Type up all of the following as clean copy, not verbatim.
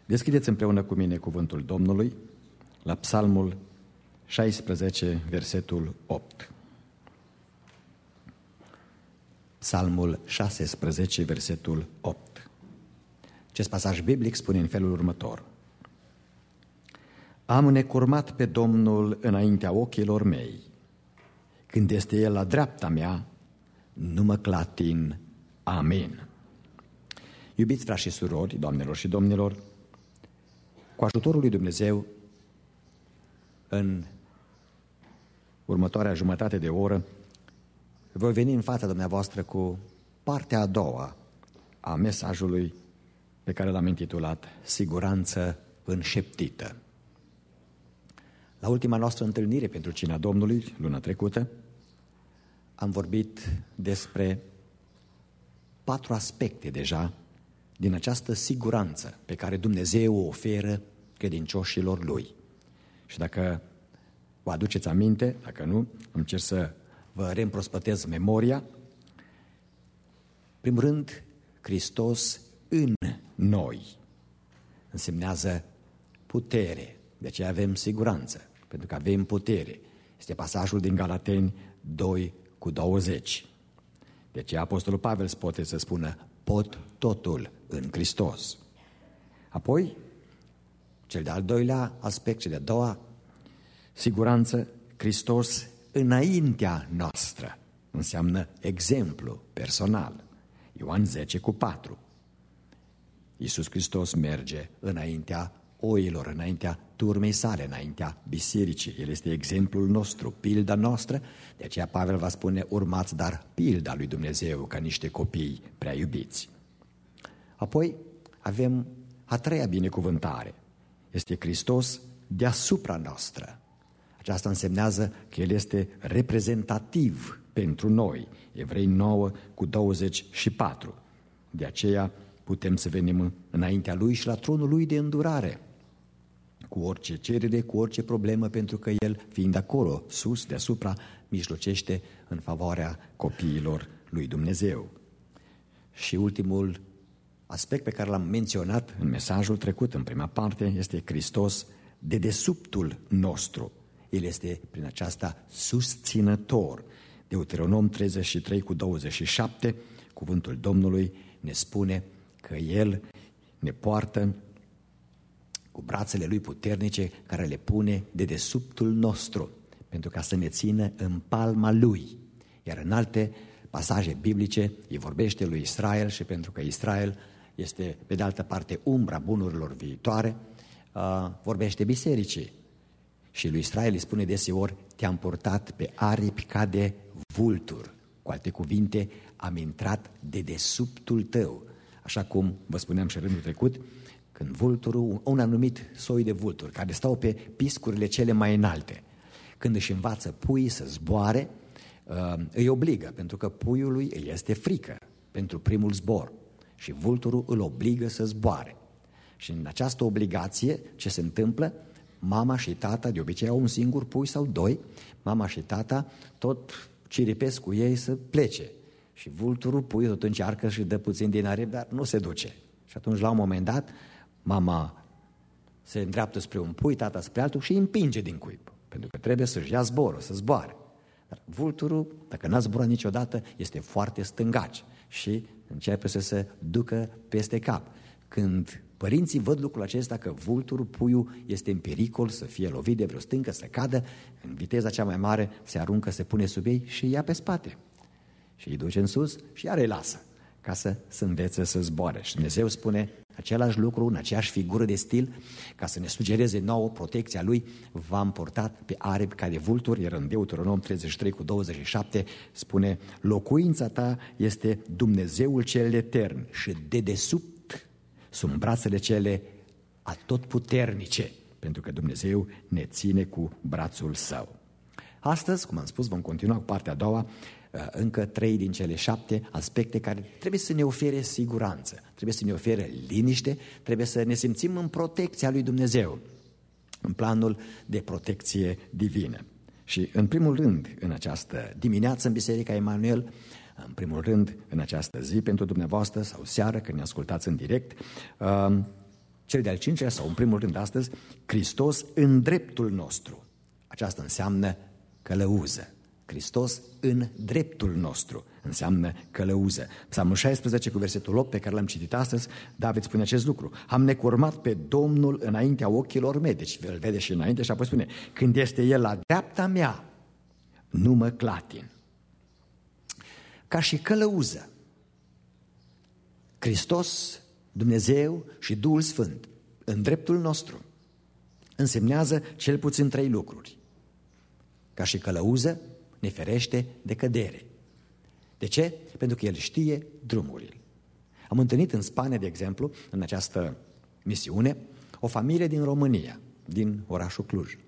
Deschideți împreună cu mine cuvântul Domnului la Psalmul 16, versetul 8. Psalmul 16, versetul 8. Acest pasaj biblic spune în felul următor: Am necurmat pe Domnul înaintea ochilor mei. Când este El la dreapta mea, nu mă clatin. Amin. Iubiți frați și surori, doamnelor și domnilor, cu ajutorul lui Dumnezeu, în următoarea jumătate de oră, voi veni în fața dumneavoastră cu partea a doua a mesajului pe care l-am intitulat Siguranță înșeptită. La ultima noastră întâlnire pentru Cina Domnului, luna trecută, am vorbit despre 4 aspecte deja din această siguranță pe care Dumnezeu o oferă credincioșilor Lui. Și dacă vă aduceți aminte, dacă nu, încerc să vă reîmprospătez memoria. Primul rând, Hristos în noi însemnează putere. De aceea avem siguranță, pentru că avem putere. Este pasajul din Galateni 2:20. De aceea Apostolul Pavel poate să spună: pot totul în Hristos. Apoi, cel de-al doilea aspect, cel de-a doua siguranță, Hristos înaintea noastră, înseamnă exemplu personal. Ioan 10:4. Iisus Hristos merge înaintea oilor, înaintea turmei sale, înaintea bisericii. El este exemplul nostru, pilda noastră. De aceea Pavel va spune: urmați dar pilda lui Dumnezeu ca niște copii prea iubiți. Apoi avem a treia binecuvântare. Este Hristos deasupra noastră. Aceasta însemnează că El este reprezentativ pentru noi. Evrei 9:24. De aceea putem să venim înaintea Lui și la tronul Lui de îndurare, cu orice cerere, cu orice problemă, pentru că El, fiind acolo, sus, deasupra, mijlocește în favoarea copiilor lui Dumnezeu. Și ultimul aspect pe care l-am menționat în mesajul trecut, în prima parte, este Hristos dedesubtul nostru. El este prin aceasta susținător. Deuteronom 33:27, cuvântul Domnului ne spune că El ne poartă cu brațele Lui puternice, care le pune dedesubtul nostru, pentru ca să ne țină în palma Lui. Iar în alte pasaje biblice îi vorbește lui Israel, și pentru că Israel este, pe de altă parte, umbra bunurilor viitoare, vorbește bisericii. Și lui Israel îi spune deseori: te-am purtat pe aripi ca de vultur. Cu alte cuvinte, am intrat dedesubtul tău. Așa cum vă spuneam și rândul trecut, când vulturul, un anumit soi de vulturi care stau pe piscurile cele mai înalte, când își învață puii să zboare, îi obligă, pentru că puiului îi este frică pentru primul zbor și vulturul îl obligă să zboare. Și în această obligație, ce se întâmplă? Mama și tata, de obicei au un singur pui sau doi, mama și tata tot ciripesc cu ei să plece. Și vulturul, puiul, tot încearcă și dă puțin din aripi, dar nu se duce. Și atunci, la un moment dat, mama se îndreaptă spre un pui, tata spre altul și îi împinge din cuib, pentru că trebuie să-și ia zborul, să zboare. Dar vulturul, dacă n-a zburat niciodată, este foarte stângaci și începe să se ducă peste cap. Când părinții văd lucrul acesta, că vulturul, puiul, este în pericol să fie lovit de vreo stâncă, să cadă, în viteza cea mai mare se aruncă, se pune sub ei și îi ia pe spate. Și îi duce în sus și iar îi lasă, ca să învețe să zboare. Și Dumnezeu spune același lucru, în aceeași figură de stil, ca să ne sugereze nouă protecția Lui: v-am purtat pe aripi ca de vulturi. Iar în Deuteronom 33:27 spune: locuința ta este Dumnezeul cel etern și dedesubt sunt brațele cele atotputernice, pentru că Dumnezeu ne ține cu brațul Său. Astăzi, cum am spus, vom continua cu partea a doua, încă 3 din cele 7 aspecte care trebuie să ne ofere siguranță, trebuie să ne ofere liniște, trebuie să ne simțim în protecția lui Dumnezeu, în planul de protecție divină. Și în primul rând, în această dimineață în Biserica Emanuel, în primul rând în această zi pentru dumneavoastră sau seară când ne ascultați în direct, Cel de-al cincilea, sau în primul rând astăzi, Hristos în dreptul nostru. Aceasta înseamnă călăuză. Hristos în dreptul nostru înseamnă călăuză. Psalmul 16 cu versetul 8 pe care l-am citit astăzi, David spune acest lucru. Am necurmat pe Domnul înaintea ochilor mei. Deci îl vede și înainte și apoi spune, când este El la dreapta mea, nu mă clatin. Ca și călăuză, Hristos, Dumnezeu și Duhul Sfânt în dreptul nostru însemnează cel puțin 3 lucruri. Ca și călăuză ne ferește de cădere. De ce? Pentru că El știe drumurile. Am întâlnit în Spania, de exemplu, în această misiune, o familie din România, din orașul Cluj.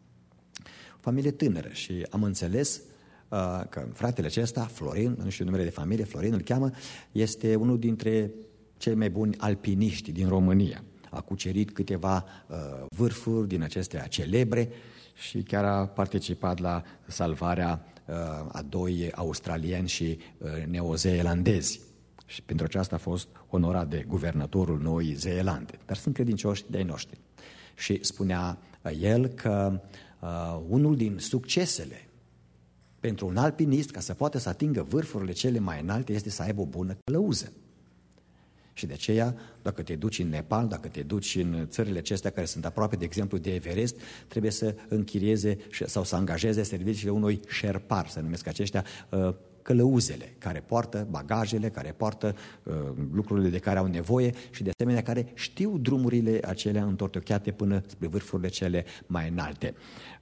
O familie tânără și am înțeles că fratele acesta, Florin, nu știu numele de familie, Florin îl cheamă, este unul dintre cei mai buni alpiniști din România. A cucerit câteva vârfuri din acestea celebre și chiar a participat la salvarea a 2 australieni și neozeelandezi. Și pentru aceasta a fost onorat de guvernatorul Noii Zeelande. Dar sunt credincioși de-ai noștri. Și spunea el că unul din succesele pentru un alpinist, ca să poată să atingă vârfurile cele mai înalte, este să aibă o bună călăuză. Și de aceea, dacă te duci în Nepal, dacă te duci în țările acestea care sunt aproape, de exemplu, de Everest, trebuie să închirieze sau să angajeze serviciile unui șerpar, să numesc aceștia, călăuzele, care poartă bagajele, care poartă lucrurile de care au nevoie și de asemenea care știu drumurile acelea întortocheate până spre vârfurile cele mai înalte.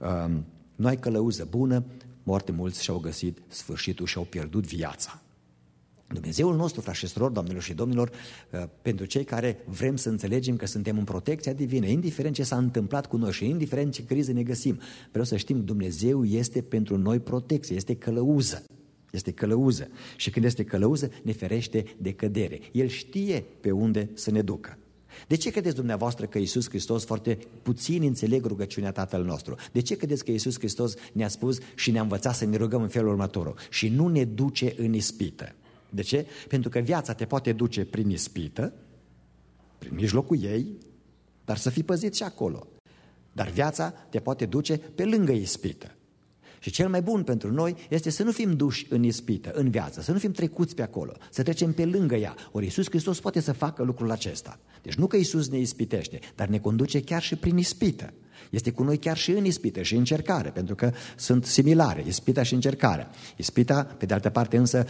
Nu ai călăuză bună, foarte mulți și-au găsit sfârșitul și-au pierdut viața. Dumnezeul nostru, frați și surori, doamnelor și domnilor, pentru cei care vrem să înțelegem că suntem în protecția divină, indiferent ce s-a întâmplat cu noi și indiferent ce criză ne găsim, vreau să știm, Dumnezeu este pentru noi protecție, este călăuză. Este călăuză. Și când este călăuză, ne ferește de cădere. El știe pe unde să ne ducă. De ce credeți dumneavoastră că Iisus Hristos, foarte puțin înțeleg rugăciunea Tatăl nostru? De ce credeți că Iisus Hristos ne-a spus și ne-a învățat să ne rugăm în felul următor? Și nu ne duce în ispită. De ce? Pentru că viața te poate duce prin ispită, prin mijlocul ei, dar să fii păzit și acolo. Dar viața te poate duce pe lângă ispită. Și cel mai bun pentru noi este să nu fim duși în ispită, în viață, să nu fim trecuți pe acolo, să trecem pe lângă ea. Ori Iisus Hristos poate să facă lucrul acesta. Deci nu că Iisus ne ispitește, dar ne conduce chiar și prin ispită. Este cu noi chiar și în ispită și încercare, pentru că sunt similare, ispita și încercarea. Ispita, pe de altă parte însă,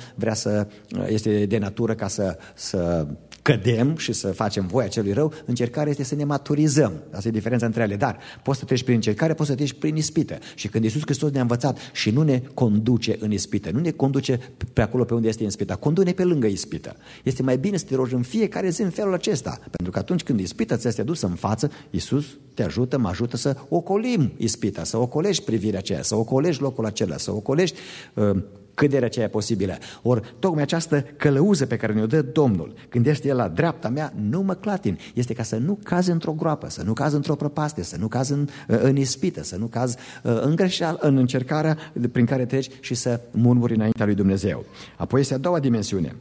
este de natură ca să cădem și să facem voia celui rău. Încercarea este să ne maturizăm. Asta e diferența între ele. Dar poți să treci prin încercare, poți să treci prin ispită. Și când Iisus Hristos ne-a învățat și nu ne conduce în ispită, nu ne conduce pe acolo pe unde este ispita, conduce pe lângă ispită. Este mai bine să te rogi în fiecare zi în felul acesta. Pentru că atunci când ispita ți este adusă în față, Iisus te ajută, mă ajută să ocolim ispita, să ocolești privirea aceea, să ocolești locul acela, să ocolești căderea aceea posibilă. Ori tocmai această călăuză pe care ne-o dă Domnul, când este El la dreapta mea, nu mă clatin. Este ca să nu cazi într-o groapă, să nu cazi într-o prăpastie, să nu cazi în ispită, să nu cazi în greșeală, în încercarea prin care treci și să murmuri înaintea lui Dumnezeu. Apoi este a doua dimensiune.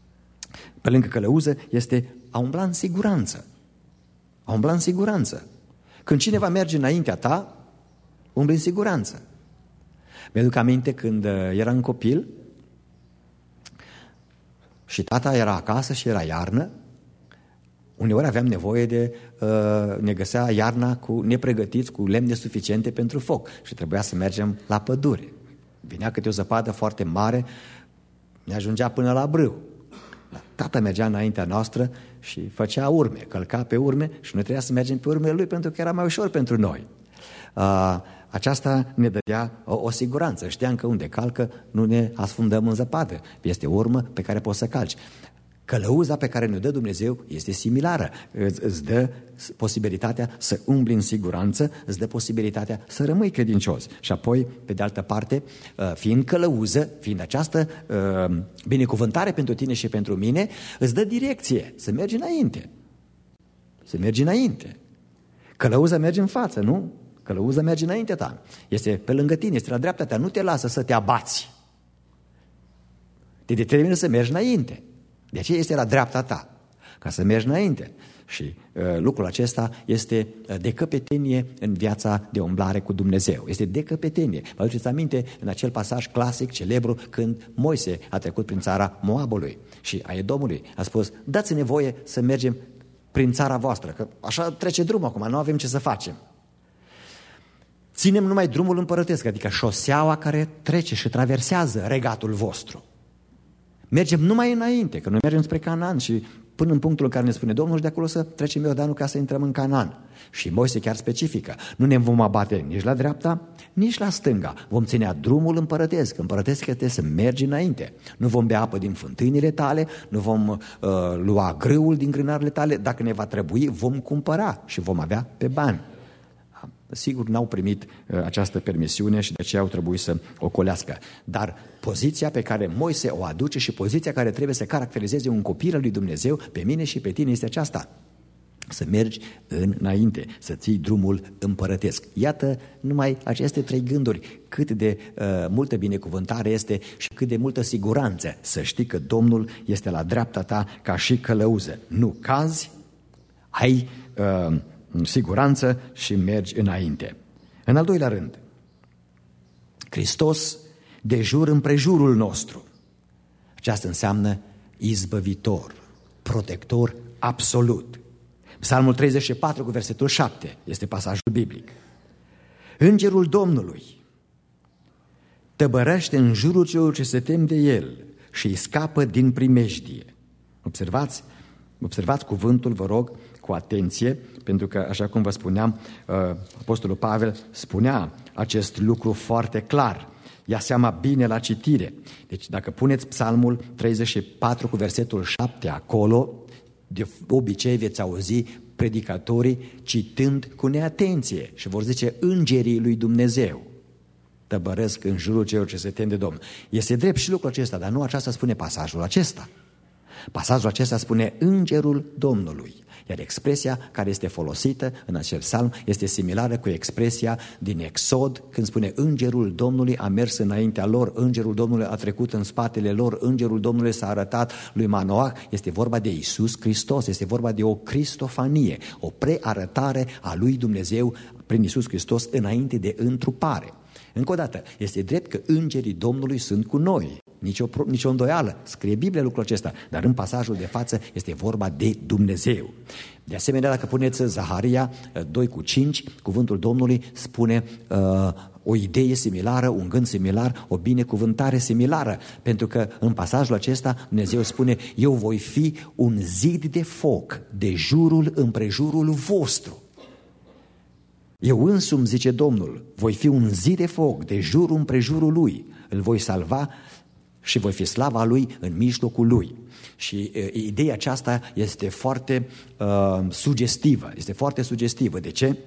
Pe lângă călăuză este a umbla în siguranță. A umbla în siguranță. Când cineva merge înaintea ta, umbli în siguranță. Mi-aduc aminte când eram copil și tata era acasă și era iarnă, uneori aveam nevoie ne găsea iarna nepregătiți, cu lemne suficiente pentru foc și trebuia să mergem la pădure. Vinea câte o zăpadă foarte mare, ne ajungea până la brâu. Tata mergea înaintea noastră și făcea urme, călca pe urme și noi trebuia să mergem pe urmele lui pentru că era mai ușor pentru noi. Aceasta ne dădea o siguranță. Știam că unde calcă nu ne asfundăm în zăpadă. Este o urmă pe care poți să calci. Călăuza pe care ne dă Dumnezeu este similară. Îți dă posibilitatea să umbli în siguranță, îți dă posibilitatea să rămâi credincios. Și apoi, pe de altă parte, fiind călăuză, fiind această binecuvântare pentru tine și pentru mine, îți dă direcție să mergi înainte. Să mergi înainte. Călăuza merge în față, nu? Călăuza merge înainte ta. Este pe lângă tine, este la dreapta ta, nu te lasă să te abați. Te determină să mergi înainte. De aceea este la dreapta ta. ca să mergi înainte. Și lucrul acesta este de căpetenie în viața de umblare cu Dumnezeu. Este de căpetenie. Vă aduceți aminte în acel pasaj clasic, celebru, când Moise a trecut prin țara Moabului și a Edomului. A spus, dați-ne voie să mergem prin țara voastră, că așa trece drumul acum, nu avem ce să facem. Ținem numai drumul împărătesc, adică șoseaua care trece și traversează regatul vostru. Mergem numai înainte, că noi mergem spre Canaan și până în punctul în care ne spune Domnul și de acolo să trecem Iordanul ca să intrăm în Canaan. Și Moise chiar specifică, nu ne vom abate nici la dreapta, nici la stânga. Vom ținea drumul împărătesc. Împărătesc este să mergi înainte. Nu vom bea apă din fântânile tale, nu vom lua grâul din grânarele tale. Dacă ne va trebui, vom cumpăra și vom avea pe bani. Sigur, n-au primit această permisiune și de aceea au trebuit să ocolească. Dar poziția pe care Moise o aduce și poziția care trebuie să caracterizeze un copil al lui Dumnezeu, pe mine și pe tine, este aceasta. Să mergi înainte, să ții drumul împărătesc. Iată numai aceste 3 gânduri, cât de multă binecuvântare este și cât de multă siguranță să știi că Domnul este la dreapta ta ca și călăuză. Nu cazi, ai siguranță și mergi înainte. În al doilea rând, Hristos de jur împrejurul nostru. Aceasta înseamnă izbăvitor, protector absolut. Psalmul 34 cu versetul 7 este pasajul biblic. Îngerul Domnului tăbărăște în jurul celor ce se tem de el și îi scapă din primejdie. Observați cuvântul, vă rog, cu atenție, pentru că, așa cum vă spuneam, Apostolul Pavel spunea acest lucru foarte clar. Ia seama bine la citire. Deci dacă puneți Psalmul 34 cu versetul 7 acolo, de obicei veți auzi predicatorii citând cu neatenție și vor zice îngerii lui Dumnezeu tăbărăsc în jurul celor ce se tem de Domnul. Este drept și lucrul acesta, dar nu aceasta spune pasajul acesta. Pasajul acesta spune îngerul Domnului, iar expresia care este folosită în acel psalm este similară cu expresia din Exod, când spune îngerul Domnului a mers înaintea lor, îngerul Domnului a trecut în spatele lor, îngerul Domnului s-a arătat lui Manoah. Este vorba de Iisus Hristos, este vorba de o cristofanie, o prearătare a lui Dumnezeu prin Iisus Hristos înainte de întrupare. Încă o dată, este drept că îngerii Domnului sunt cu noi. Nicio îndoială, scrie Biblia lucrul acesta, dar în pasajul de față este vorba de Dumnezeu. De asemenea, dacă puneți Zaharia 2:5, cuvântul Domnului spune o idee similară, un gând similar, o binecuvântare similară, pentru că în pasajul acesta Dumnezeu spune, eu voi fi un zid de foc de jurul împrejurul vostru. Eu însumi, zice Domnul, voi fi un zid de foc de jurul împrejurul lui, îl voi salva și voi fi slava lui în mijlocul lui. Și ideea aceasta este foarte sugestivă. Este foarte sugestivă. De ce?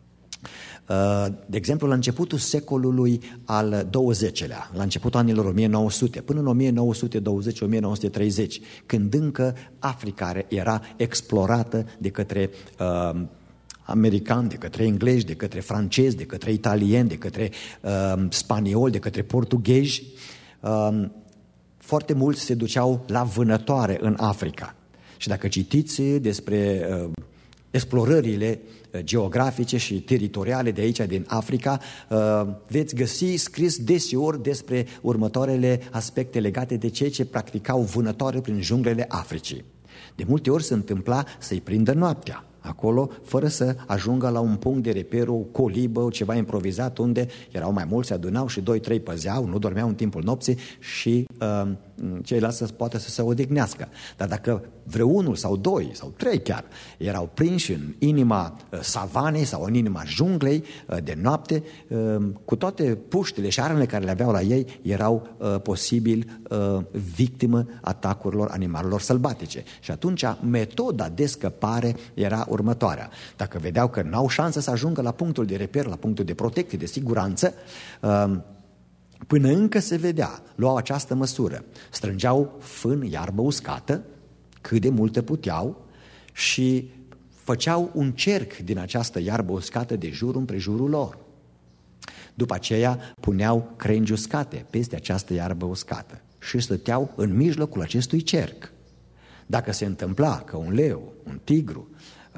De exemplu, la începutul secolului al XX-lea, la începutul anilor 1900, până în 1920-1930, când încă Africa era explorată de către americani, de către englezi, de către francezi, de către italieni, de către spanioli, de către portughezi, foarte mulți se duceau la vânătoare în Africa. Și dacă citiți despre explorările geografice și teritoriale de aici, din Africa, veți găsi scris deseori despre următoarele aspecte legate de cei ce practicau vânătoare prin junglele Africii. De multe ori se întâmpla să-i prindă noaptea acolo, fără să ajungă la un punct de reper, o colibă, ceva improvizat, unde erau mai mulți, se adunau și 2-3 păzeau, nu dormeau în timpul nopții și ceilalți poate să se odihnească. Dar dacă vreunul sau 2 sau 3 chiar erau prinși în inima savanei sau în inima junglei de noapte, cu toate puștile și armele care le aveau la ei, erau posibil victimă atacurilor animalelor sălbatice. Și atunci metoda de scăpare era următoarea. Dacă vedeau că n-au șansă să ajungă la punctul de reper, la punctul de protecție, de siguranță, până încă se vedea, luau această măsură. Strângeau fân, iarbă uscată, cât de multă puteau, și făceau un cerc din această iarbă uscată de jur împrejurul lor. După aceea puneau crengi uscate peste această iarbă uscată și stăteau în mijlocul acestui cerc. Dacă se întâmpla că un leu, un tigru,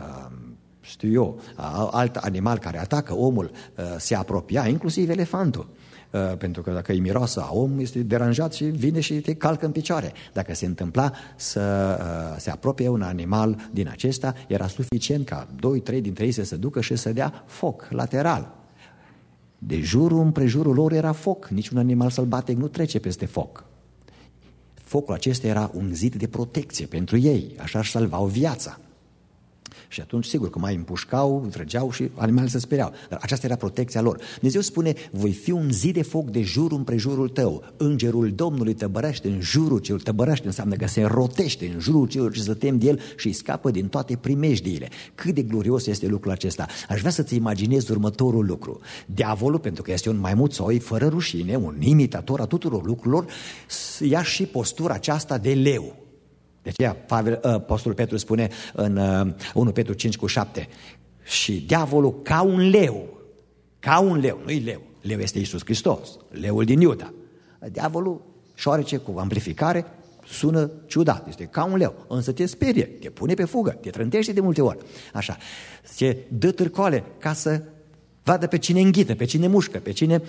știu eu, alt animal care atacă omul se apropia, inclusiv elefantul, pentru că dacă îi miroasă a om, este deranjat și vine și te calcă în picioare. Dacă se întâmpla să se apropie un animal din acesta, era suficient ca 2-3 dintre ei să se ducă și să dea foc lateral. De jurul împrejurul lor era foc, niciun animal sălbatic nu trece peste foc. Focul acesta era un zid de protecție pentru ei, așa își salvau viața. Și atunci, sigur că mai împușcau, trăgeau și animalele se speriau. Dar aceasta era protecția lor. Dumnezeu spune, voi fi un zid de foc de jur împrejurul tău. Îngerul Domnului tăbărește în jurul celor, tăbărește înseamnă că se înrotește în jurul celor ce se tem de el și îi scapă din toate primejdiile. Cât de glorios este lucrul acesta. Aș vrea să-ți imaginezi următorul lucru. Diavolul, pentru că este un maimuțoi fără rușine, un imitator a tuturor lucrurilor, ia și postura aceasta de leu. De aceea apostolul Petru spune în 1 Petru 5:7, și diavolul ca un leu, nu-i leu, leu este Iisus Hristos, leul din Iuda. Diavolul șoarece cu amplificare, sună ciudat, este ca un leu, însă te sperie, te pune pe fugă, te trântește de multe ori. Așa, se dă târcoale ca să vadă pe cine înghită, pe cine mușcă, pe cine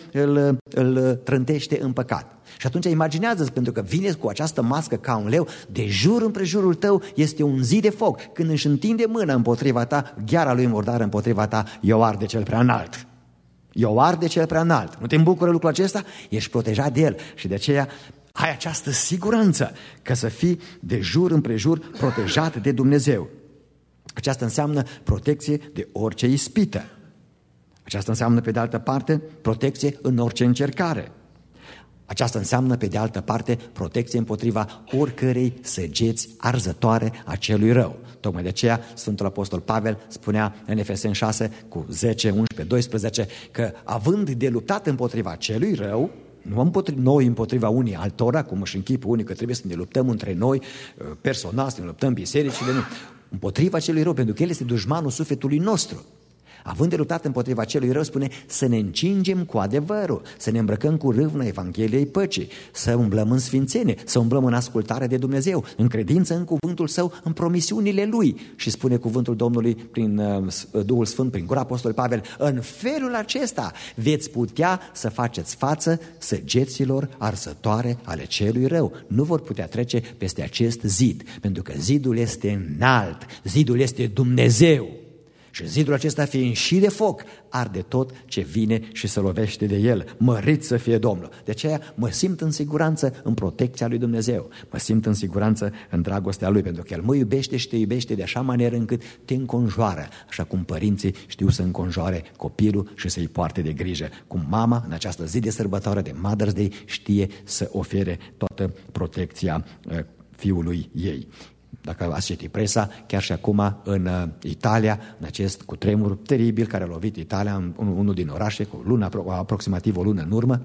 îl trântește în păcat. Și atunci imaginează-ți, pentru că vine cu această mască ca un leu, de jur împrejurul tău este un zid de foc. Când își întinde mâna împotriva ta, gheara lui murdară împotriva ta, eu arde cel prea înalt. Eu arde cel prea înalt. Nu te îmbucură lucrul acesta? Ești protejat de el. Și de aceea ai această siguranță că să fii de jur împrejur protejat de Dumnezeu. Aceasta înseamnă protecție de orice ispită. Aceasta înseamnă, pe de altă parte, protecție în orice încercare. Aceasta înseamnă, pe de altă parte, protecție împotriva oricărei săgeți arzătoare a celui rău. Tocmai de aceea Sfântul Apostol Pavel spunea în Efeseni 6 cu 10, 11, 12 că având de luptat împotriva celui rău, nu noi împotriva unii altora, cum își închipă unii că trebuie să ne luptăm între noi personal, să ne luptăm bisericile, nu. Împotriva celui rău, pentru că el este dușmanul sufletului nostru. Având de luptat împotriva celui rău, spune să ne încingem cu adevărul, să ne îmbrăcăm cu râvna Evangheliei păcii, să umblăm în sfințenie, să umblăm în ascultare de Dumnezeu, în credință în cuvântul Său, în promisiunile Lui. Și spune cuvântul Domnului prin Duhul Sfânt, prin gura Apostolului Pavel, în felul acesta veți putea să faceți față săgeților arsătoare ale celui rău. Nu vor putea trece peste acest zid, pentru că zidul este înalt, zidul este Dumnezeu. Și zidul acesta, fiind și de foc, arde tot ce vine și se lovește de el. Mărit să fie Domnul. De aceea mă simt în siguranță în protecția lui Dumnezeu. Mă simt în siguranță în dragostea Lui, pentru că El mă iubește și te iubește de așa manieră încât te înconjoară, așa cum părinții știu să înconjoare copilul și să-i poarte de grijă. Cum mama, în această zi de sărbătoare de Mother's Day, știe să ofere toată protecția fiului ei. Dacă ați citit presa, chiar și acum în Italia, în acest cutremur teribil care a lovit Italia, în unul din orașe, aproximativ o lună în urmă,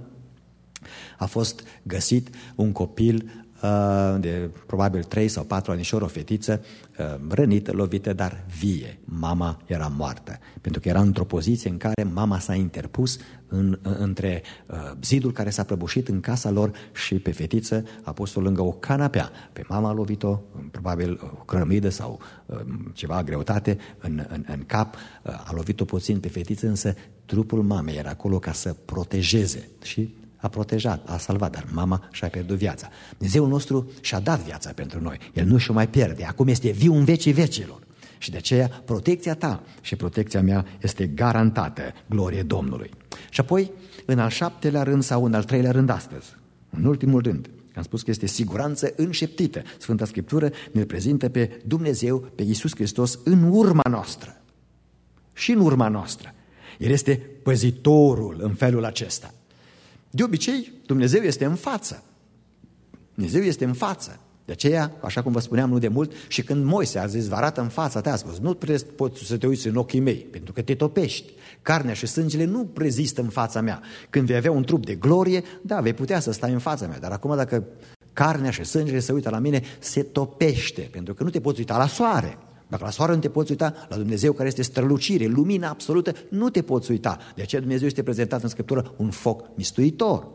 a fost găsit un copil de probabil 3 sau 4 anișori, o fetiță rănită, lovită, dar vie. Mama era moartă, pentru că era într-o poziție în care mama s-a interpus între zidul care s-a prăbușit în casa lor și pe fetiță a pus-o lângă o canapea. Pe mama a lovit-o, probabil o cărămidă sau ceva greutate în cap, a lovit-o puțin pe fetiță, însă trupul mamei era acolo ca să protejeze și a protejat, a salvat, dar mama și-a pierdut viața. Dumnezeul nostru și-a dat viața pentru noi. El nu și-o mai pierde. Acum este viu în vecii vecilor. Și de aceea protecția ta și protecția mea este garantată, glorie Domnului. Și apoi, în al 7-lea rând sau în al 3-lea rând astăzi, în ultimul rând, am spus că este siguranță înșeptită. Sfânta Scriptură ne prezintă pe Dumnezeu, pe Iisus Hristos în urma noastră. Și în urma noastră. El este păzitorul în felul acesta. De obicei, Dumnezeu este în față. Dumnezeu este în față. De aceea, așa cum vă spuneam nu de mult, și când Moise a zis, vă arată în fața ta, a spus, nu poți să te uiți în ochii mei, pentru că te topești. Carnea și sângele nu rezistă în fața mea. Când vei avea un trup de glorie, da, vei putea să stai în fața mea, dar acum dacă carnea și sângele se uită la mine, se topește, pentru că nu te poți uita la soare. Dacă la soare nu te poți uita, la Dumnezeu care este strălucire, lumină absolută, nu te poți uita. De aceea Dumnezeu este prezentat în Scriptură un foc mistuitor.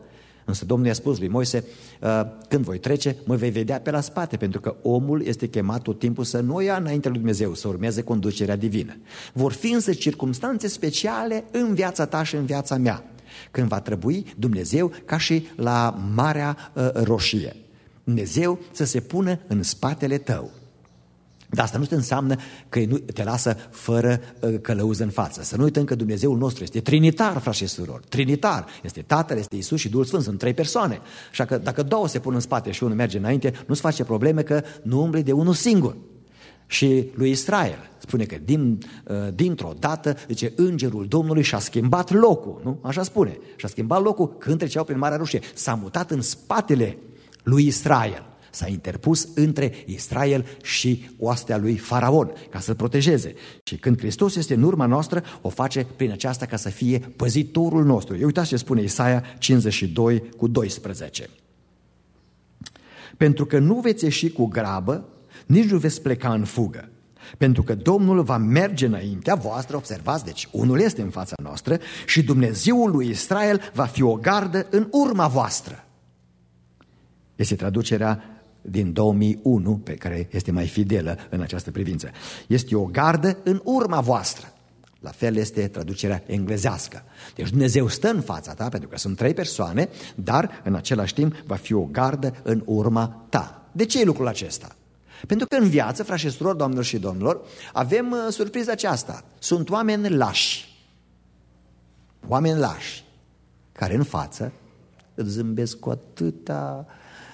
Însă Domnul i-a spus lui Moise, când voi trece, mă vei vedea pe la spate, pentru că omul este chemat tot timpul să nu ia înainte lui Dumnezeu, să urmeze conducerea divină. Vor fi însă circumstanțe speciale în viața ta și în viața mea, când va trebui Dumnezeu, ca și la Marea Roșie, Dumnezeu să se pună în spatele tău. Dar asta nu înseamnă că nu te lasă fără călăuză în față. Să nu uităm că Dumnezeul nostru este trinitar, frați și surori. Trinitar. Este Tatăl, este Iisus și Duhul Sfânt. Sunt 3 persoane. Așa că dacă 2 se pun în spate și unul merge înainte, nu-ți face probleme că nu umbli de unul singur. Și lui Israel spune că dintr-o dată, zice, îngerul Domnului și-a schimbat locul. Nu? Așa spune. Și-a schimbat locul când treceau prin Marea Roșie. S-a mutat în spatele lui Israel. S-a interpus între Israel și oastea lui Faraon, ca să-l protejeze. Și când Hristos este în urma noastră, o face prin aceasta ca să fie păzitorul nostru. Uitați ce spune Isaia 52:12. Pentru că nu veți ieși cu grabă, nici nu veți pleca în fugă. Pentru că Domnul va merge înaintea voastră, observați, deci unul este în fața noastră, și Dumnezeul lui Israel va fi o gardă în urma voastră. Este traducerea din 2001, pe care este mai fidelă în această privință. Este o gardă în urma voastră. La fel este traducerea englezească. Deci Dumnezeu stă în fața ta, pentru că sunt 3 persoane, dar în același timp va fi o gardă în urma ta. De ce e lucrul acesta? Pentru că în viață, frați și surori, doamnelor și domnilor, avem surpriza aceasta. Sunt oameni lași. Oameni lași, care în față îți zâmbesc cu atâta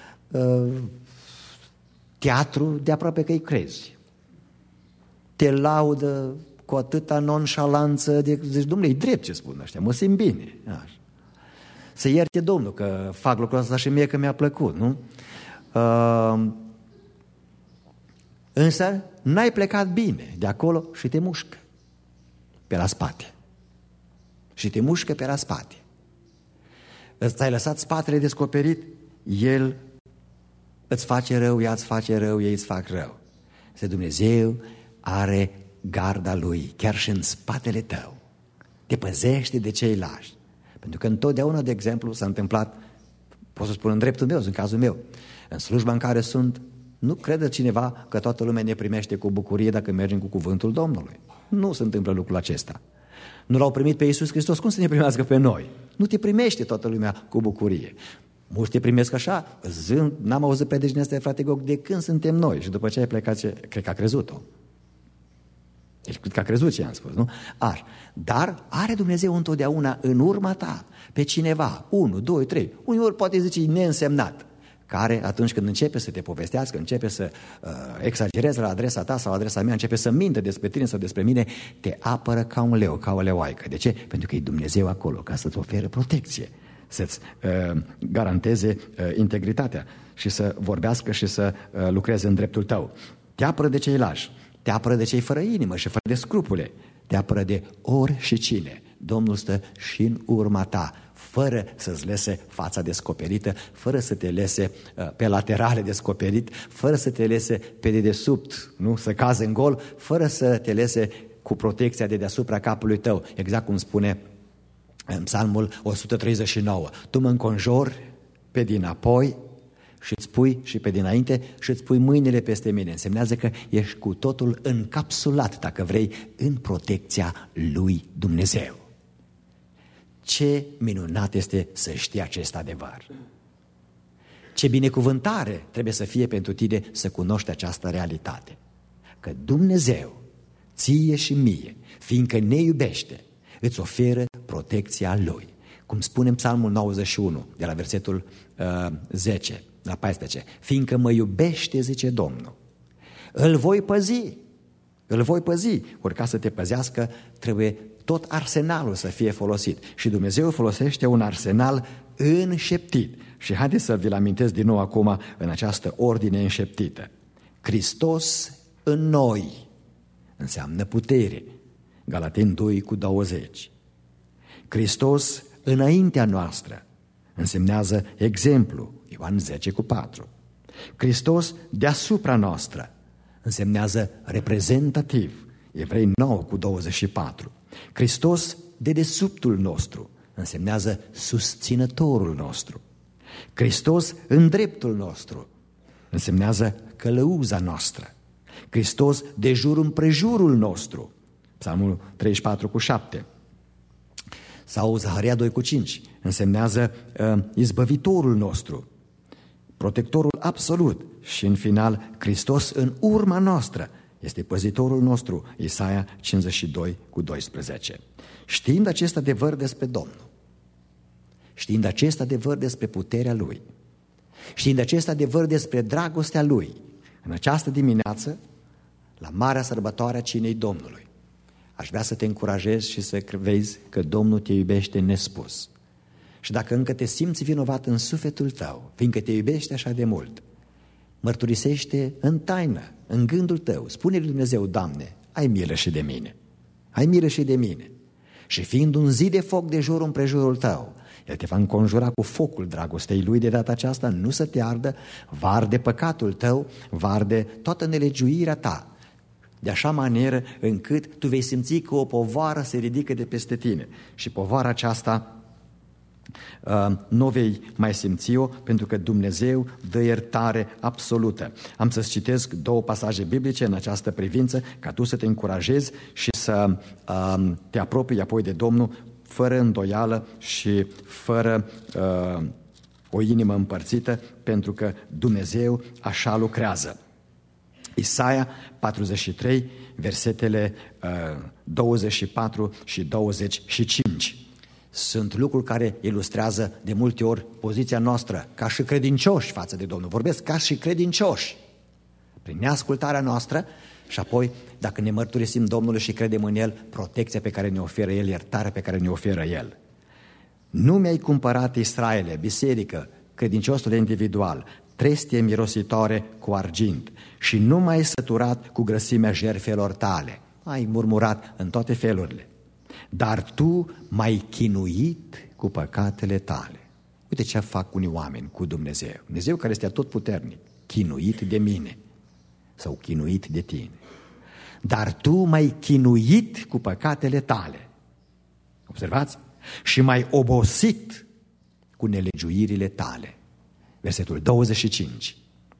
teatru de aproape că îi crezi. Te laudă cu atâta nonșalanță, zici, Dom'le, e drept ce spun ăștia, mă simt bine. Așa. Să ierte Domnul că fac lucrul ăsta și mie că mi-a plăcut, nu? Însă n-ai plecat bine de acolo și te mușcă pe la spate. Și te mușcă pe la spate. Ți-ai lăsat spatele descoperit, el îți face rău, ea îți face rău, ei îți fac rău. Să Dumnezeu are garda lui, chiar și în spatele tău. Te păzește de ceilalți. Pentru că întotdeauna, de exemplu, s-a întâmplat, pot să spun în dreptul meu, în cazul meu, în slujba în care sunt, nu crede cineva că toată lumea ne primește cu bucurie dacă mergem cu cuvântul Domnului. Nu se întâmplă lucrul acesta. Nu l-au primit pe Iisus Hristos, cum să ne primească pe noi? Nu te primește toată lumea cu bucurie. Mulți te primesc așa, zând, n-am auzit predici astea, frate Gog, de când suntem noi? Și după ce ai plecat, cred că a crezut-o. Deci cred că a crezut ce am spus, nu? Dar are Dumnezeu întotdeauna în urma ta pe cineva, 1, 2, 3, uneori poate zice neînsemnat, care atunci când începe să te povestească, începe să exagereze la adresa ta sau la adresa mea, începe să mintă despre tine sau despre mine, te apără ca un leu, ca o leoaică. De ce? Pentru că e Dumnezeu acolo ca să-ți ofere protecție, să-ți garanteze integritatea și să vorbească și să lucreze în dreptul tău. Te apără de cei lași, te apără de cei fără inimă și fără de scrupule, te apără de ori și cine. Domnul stă și în urma ta, fără să-ți lese fața descoperită, fără să te lese pe laterale descoperit, fără să te lese pe dedesubt, nu? Să cazi în gol, fără să te lese cu protecția de deasupra capului tău, exact cum spune în Psalmul 139. Tu mă înconjori pe dinapoi și îți pui și pe dinainte și îți pui mâinile peste mine. Însemnează că ești cu totul încapsulat, dacă vrei, în protecția lui Dumnezeu. Ce minunat este să știi acest adevăr. Ce binecuvântare trebuie să fie pentru tine să cunoști această realitate. Că Dumnezeu, ție și mie, fiindcă ne iubește, îți oferă protecția Lui. Cum spune în Psalmul 91, de la versetul 10 la 14. Fiindcă mă iubește, zice Domnul, îl voi păzi. Îl voi păzi. Ori ca să te păzească, trebuie tot arsenalul să fie folosit. Și Dumnezeu folosește un arsenal înșeptit. Și haideți să vi-l amintesc din nou acum în această ordine înșeptită. Hristos în noi înseamnă putere. Galateni 2:20. Hristos înaintea noastră însemnează exemplu. Ioan 10:4. Hristos deasupra noastră însemnează reprezentativ. Evrei 9:24. Hristos dedesubtul nostru însemnează susținătorul nostru. Hristos în dreptul nostru însemnează călăuza noastră. Hristos de jur împrejurul nostru. Psalmul 34:7. Sau Zaharia 2:5 însemnează izbăvitorul nostru, protectorul absolut. Și în final, Hristos în urma noastră este păzitorul nostru, Isaia 52:12. Știind acest adevăr despre Domnul, știind acest adevăr despre puterea Lui, știind acest adevăr despre dragostea Lui, în această dimineață, la marea sărbătoare a cinei Domnului, aș vrea să te încurajez și să vezi că Domnul te iubește nespus. Și dacă încă te simți vinovat în sufletul tău, fiindcă te iubește așa de mult, mărturisește în taină, în gândul tău, spune lui Dumnezeu: Doamne, ai milă și de mine, ai milă și de mine. Și fiind un zid de foc de jur împrejurul tău, El te va înconjura cu focul dragostei Lui. De data aceasta nu să te ardă, va arde păcatul tău, va arde toată nelegiuirea ta, de așa manieră încât tu vei simți că o povară se ridică de peste tine. Și povara aceasta nu vei mai simți-o, pentru că Dumnezeu dă iertare absolută. Am să-ți citesc 2 pasaje biblice în această privință, ca tu să te încurajezi și să te apropii apoi de Domnul fără îndoială și fără o inimă împărțită, pentru că Dumnezeu așa lucrează. Isaia 43, versetele 24 și 25. Sunt lucruri care ilustrează de multe ori poziția noastră ca și credincioși față de Domnul. Vorbesc ca și credincioși, prin neascultarea noastră, și apoi, dacă ne mărturisim Domnului și credem în El, protecția pe care ne oferă El, iertarea pe care ne oferă El. Nu mi-ai cumpărat, Israele, biserică, credinciosul individual, trestie mirositoare cu argint, și nu m-ai săturat cu grăsimea jertfelor tale. Ai murmurat în toate felurile, dar tu m-ai chinuit cu păcatele tale. Uite ce fac unii oameni cu Dumnezeu. Dumnezeu care este atotputernic, chinuit de mine sau chinuit de tine. Dar tu m-ai chinuit cu păcatele tale. Observați? Și m-ai obosit cu nelegiuirile tale. Versetul 25.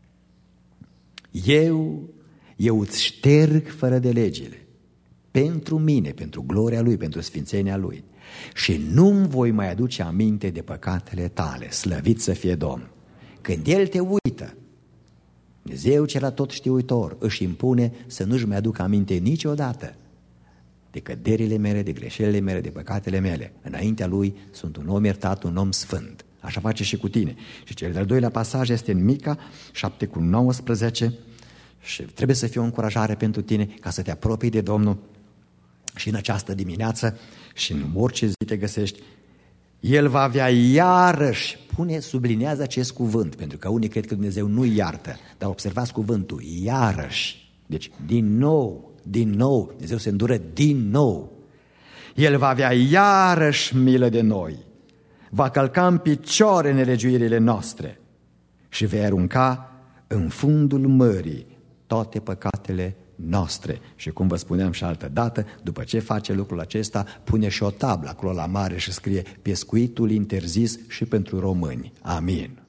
Eu îți șterg fără de legile pentru mine, pentru gloria Lui, pentru sfințenia Lui, și nu-mi voi mai aduce aminte de păcatele tale. Slăvit să fie Domnul! Când El te uită, Dumnezeu cel atotștiuitor își impune să nu-și mai aducă aminte niciodată de căderile mele, de greșelile mele, de păcatele mele. Înaintea Lui sunt un om iertat, un om sfânt. Așa face și cu tine. Și cel de-al doilea pasaj este în Mica 7:19 și trebuie să fie o încurajare pentru tine ca să te apropii de Domnul și în această dimineață și în orice zi te găsești. El va avea iarăși, sublinează acest cuvânt, pentru că unii cred că Dumnezeu nu iartă, dar observați cuvântul, iarăși. Deci din nou, Dumnezeu se îndură din nou. El va avea iarăși milă de noi, va călca în picioare nelegiuirile noastre și vei arunca în fundul mării toate păcatele noastre. Și cum vă spuneam și altă dată, după ce face lucrul acesta, pune și o tablă acolo la mare și scrie: pescuitul interzis și pentru români. Amin.